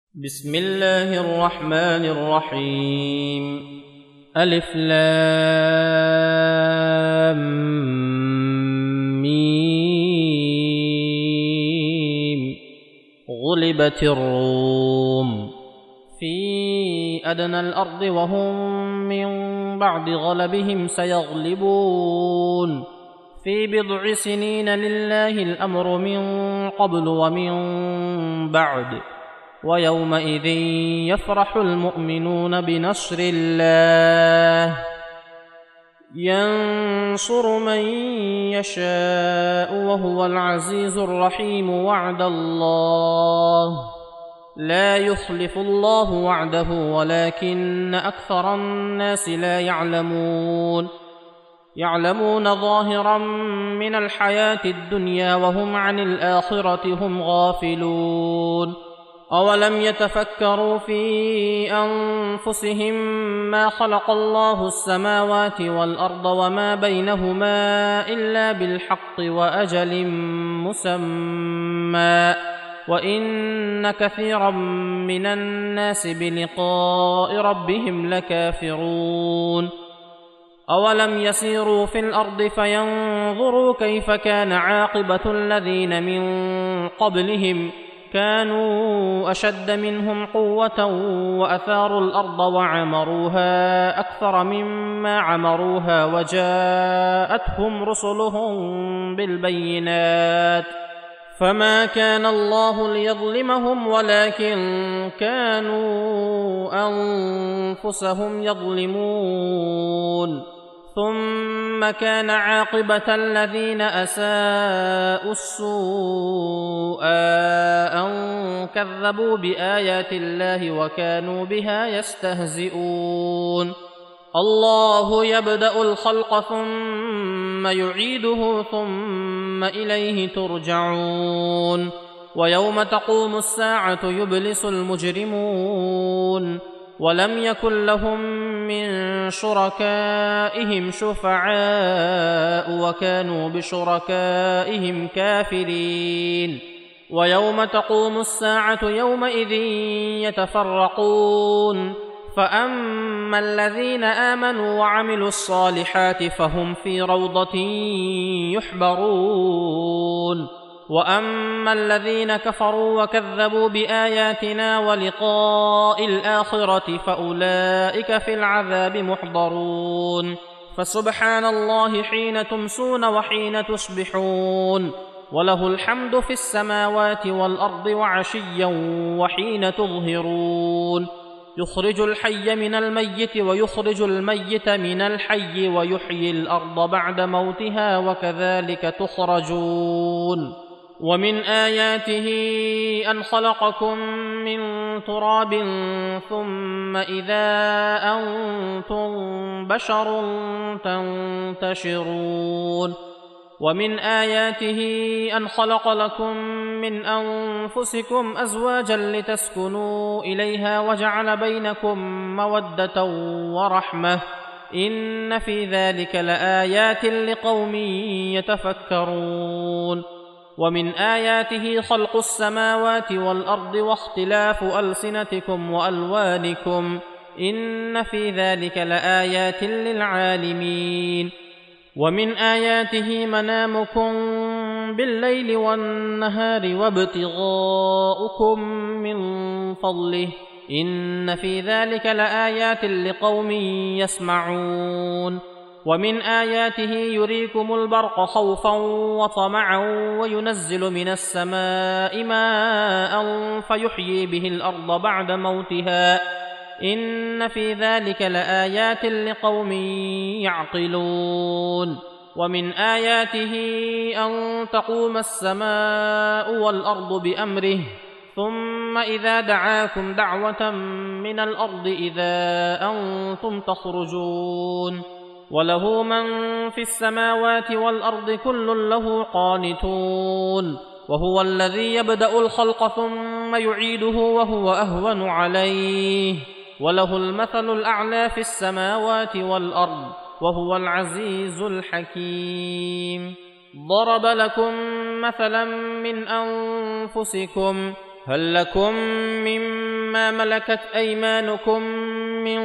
بسم الله الرحمن الرحيم. ألف لام ميم. غلبت الروم في أدنى الأرض وهم من بعد غلبهم سيغلبون في بضع سنين لله الأمر من قبل ومن بعد ويومئذ يفرح المؤمنون بنصر الله ينصر من يشاء وهو العزيز الرحيم. وعد الله لا يخلف الله وعده ولكن أكثر الناس لا يعلمون ظاهرا من الحياة الدنيا وهم عن الآخرة هم غافلون. أولم يتفكروا في أنفسهم ما خلق الله السماوات والأرض وما بينهما إلا بالحق وأجل مسمى وإن كثيرا من الناس بلقاء ربهم لكافرون. أولم يسيروا في الأرض فينظروا كيف كان عاقبة الذين من قبلهم كانوا أشد منهم قوة وأثاروا الأرض وعمروها أكثر مما عمروها وجاءتهم رسلهم بالبينات فما كان الله ليظلمهم ولكن كانوا أنفسهم يظلمون. ثم كان عاقبة الذين أساءوا السوء أن كذبوا بآيات الله وكانوا بها يستهزئون. الله يبدأ الخلق ثم يعيده ثم إليه ترجعون. ويوم تقوم الساعة يبلس المجرمون ولم يكن لهم من شركائهم شفعاء وكانوا بشركائهم كافرين. ويوم تقوم الساعة يومئذ يتفرقون فأما الذين آمنوا وعملوا الصالحات فهم في روضة يحبرون وأما الذين كفروا وكذبوا بآياتنا ولقاء الآخرة فأولئك في العذاب محضرون. فسبحان الله حين تمسون وحين تصبحون وله الحمد في السماوات والأرض وعشيا وحين تظهرون. يخرج الحي من الميت ويخرج الميت من الحي ويحيي الأرض بعد موتها وكذلك تخرجون. ومن آياته أن خلقكم من تراب ثم إذا أنتم بشر تنتشرون. ومن آياته أن خلق لكم من أنفسكم أزواجا لتسكنوا إليها وجعل بينكم مودة ورحمة إن في ذلك لآيات لقوم يتفكرون. ومن آياته خلق السماوات والأرض واختلاف ألسنتكم وألوانكم إن في ذلك لآيات للعالمين. ومن آياته منامكم بالليل والنهار وابتغاؤكم من فضله إن في ذلك لآيات لقوم يسمعون. ومن آياته يريكم البرق خوفا وطمعا وينزل من السماء ماء فيحيي به الأرض بعد موتها إن في ذلك لآيات لقوم يعقلون. ومن آياته أن تقوم السماء والأرض بأمره ثم إذا دعاكم دعوة من الأرض إذا أنتم تخرجون. وله من في السماوات والأرض كل له قانتون. وهو الذي يبدأ الخلق ثم يعيده وهو أهون عليه وله المثل الأعلى في السماوات والأرض وهو العزيز الحكيم. ضرب لكم مثلا من أنفسكم هل لكم مما مما ملكت أيمانكم من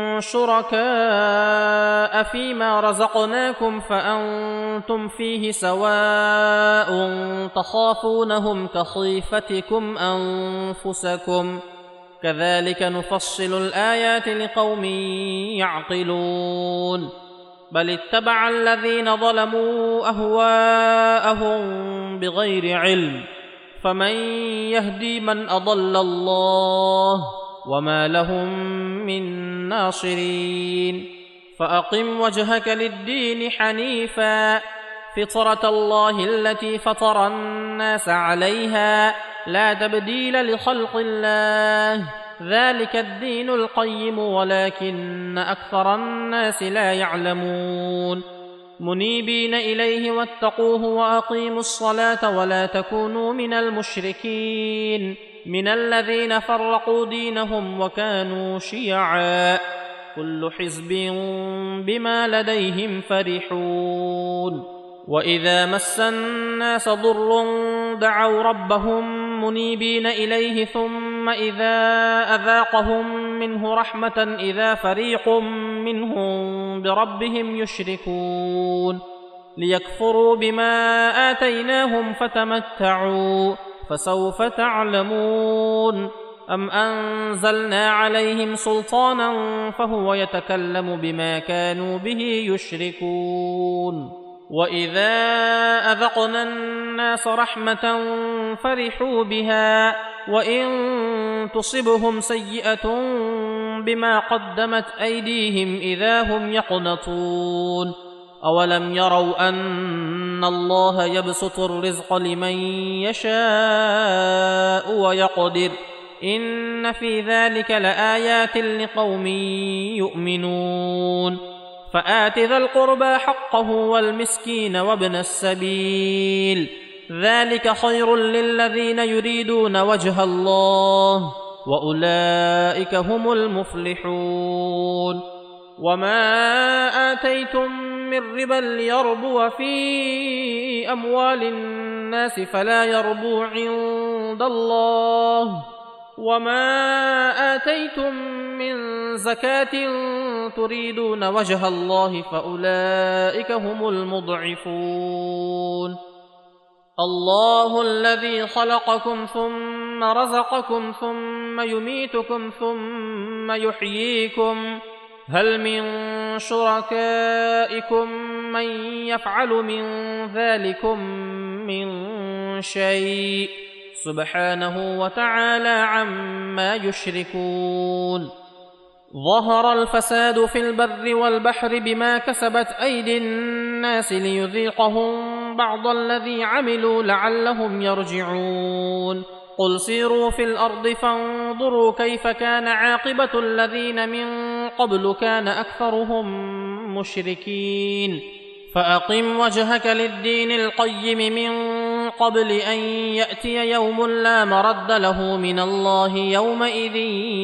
شركاء فيما رزقناكم فأنتم فيه سواء تخافونهم كخيفتكم أنفسكم كذلك نفصل الآيات لقوم يعقلون بل اتبع الذين ظلموا أهواءهم بغير علم فمن يهدي من أضل الله وما لهم من ناصرين فأقم وجهك للدين حنيفا فطرة الله التي فطر الناس عليها لا تبديل لخلق الله ذلك الدين القيم ولكن أكثر الناس لا يعلمون منيبين إليه واتقوه وأقيموا الصلاة ولا تكونوا من المشركين من الذين فرقوا دينهم وكانوا شيعا كل حزب بما لديهم فرحون وإذا مس الناس ضر دعوا ربهم منيبين إليه ثم إذا أذاقهم منه رحمة إذا فريق منهم بربهم يشركون ليكفروا بما آتيناهم فتمتعوا فسوف تعلمون أم أنزلنا عليهم سلطانا فهو يتكلم بما كانوا به يشركون وإذا أذقنا الناس رحمة فرحوا بها وإن تصبهم سيئة بما قدمت أيديهم إذا هم يقنطون أولم يروا أن الله يبسط الرزق لمن يشاء ويقدر إن في ذلك لآيات لقوم يؤمنون فآت ذا القربى حقه والمسكين وابن السبيل ذلك خير للذين يريدون وجه الله وأولئك هم المفلحون وما آتيتم من ربا ليربو في أموال الناس فلا يربو عند الله وما آتيتم من زكاة تريدون وجه الله فأولئك هم المضعفون الله الذي خلقكم ثم رزقكم ثم يميتكم ثم يحييكم هل من شركائكم من يفعل من ذلكم من شيء سبحانه وتعالى عما يشركون ظهر الفساد في البر والبحر بما كسبت أيدي الناس ليذيقهم بعض الذي عملوا لعلهم يرجعون قل سيروا في الأرض فانظروا كيف كان عاقبة الذين من قبل كان أكثرهم مشركين فأقم وجهك للدين القيم من قبل أن يأتي يوم لا مرد له من الله يومئذ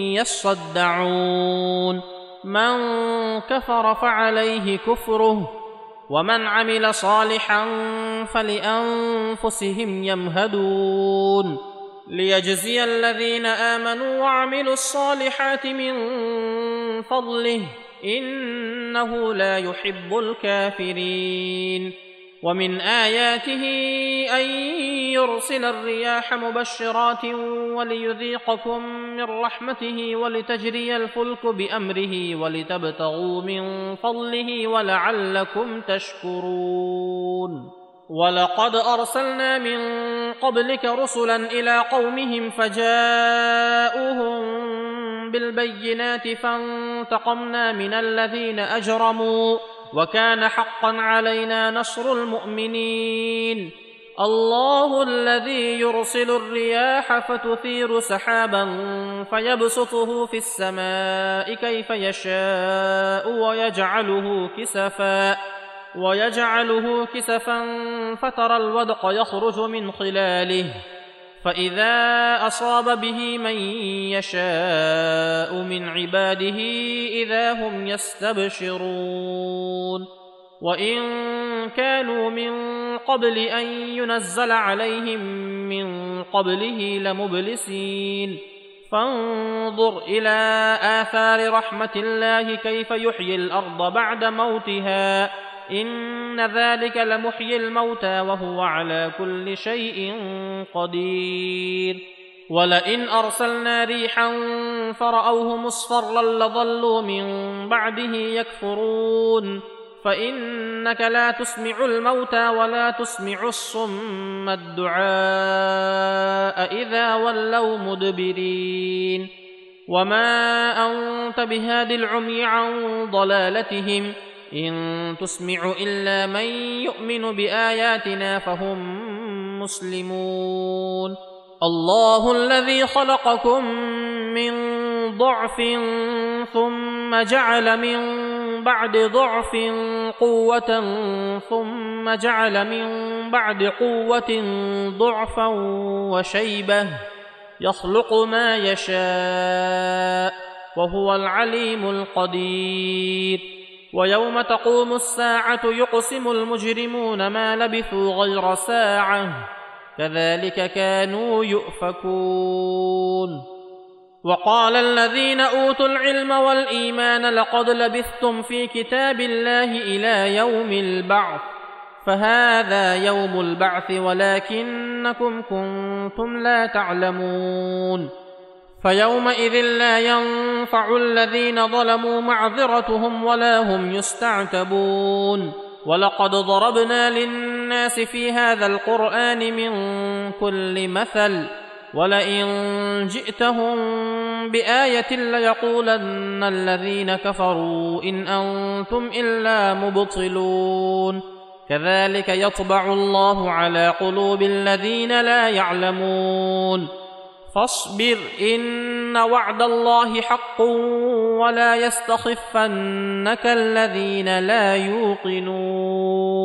يصدعون من كفر فعليه كفره ومن عمل صالحا فلأنفسهم يمهدون ليجزي الذين آمنوا وعملوا الصالحات من فضله إنه لا يحب الكافرين ومن آياته أن يرسل الرياح مبشرات وليذيقكم من رحمته ولتجري الفلك بأمره ولتبتغوا من فضله ولعلكم تشكرون ولقد أرسلنا من قبلك رسلا إلى قومهم فجاءوهم بالبينات فانتقمنا من الذين أجرموا وكان حقا علينا نصر المؤمنين الله الذي يرسل الرياح فتثير سحابا فيبسطه في السماء كيف يشاء ويجعله كسفا فترى الودق يخرج من خلاله فإذا أصاب به من يشاء من عباده إذا هم يستبشرون وإن كانوا من قبل أن ينزل عليهم من قبله لمبلسين فانظر إلى آثار رحمة الله كيف يحيي الأرض بعد موتها إن ذلك لمحيي الموتى وهو على كل شيء قدير ولئن أرسلنا ريحا فرأوه مصفرا لظلوا من بعده يكفرون فإنك لا تسمع الموتى ولا تسمع الصم الدعاء إذا ولوا مدبرين وما أنت بهاد العمي عن ضلالتهم إن تسمع إلا من يؤمن بآياتنا فهم مسلمون الله الذي خلقكم من ضعف ثم جعل من بعد ضعف قوة ثم جعل من بعد قوة ضعفا وشيبة يخلق ما يشاء وهو العليم القدير ويوم تقوم الساعة يقسم المجرمون ما لبثوا غير ساعة كذلك كانوا يؤفكون وقال الذين أوتوا العلم والإيمان لقد لبثتم في كتاب الله إلى يوم البعث فهذا يوم البعث ولكنكم كنتم لا تعلمون فيومئذ لا ينفع الذين ظلموا معذرتهم ولا هم يستعتبون ولقد ضربنا للناس في هذا القرآن من كل مثل ولئن جئتهم بآية ليقولن الذين كفروا إن أنتم إلا مبطلون كذلك يطبع الله على قلوب الذين لا يعلمون فاصبر إن وعد الله حق ولا يستخفنك الذين لا يوقنون